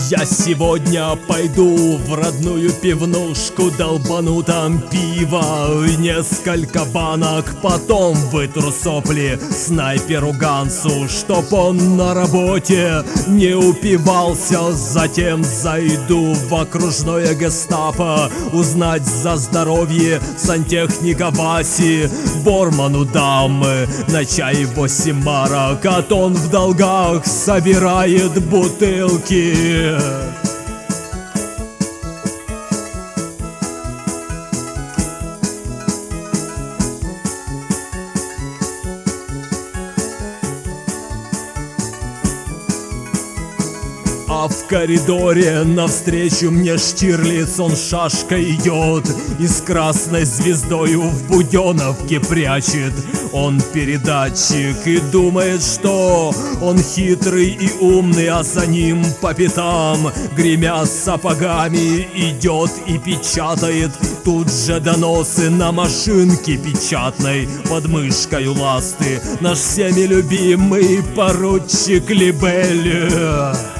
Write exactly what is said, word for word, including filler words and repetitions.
Я сегодня пойду в родную пивнушку, долбану там пива и несколько банок, потом вытру сопли снайперу Гансу, чтоб он на работе не упивался. Затем зайду в окружное гестапо узнать за здоровье сантехника Васи. Борману дам на чай восемь марок, а то он в долгах собирает бутылки. А в коридоре навстречу мне Штирлиц, он шашкой идет и с красной звездою в буденовке прячет он передатчик и думает, что он хитрый и умный, а за ним по пятам, гремя сапогами, идет и печатает тут же доносы на машинке печатной под мышкою ласты. Наш всеми любимый поручик Либель.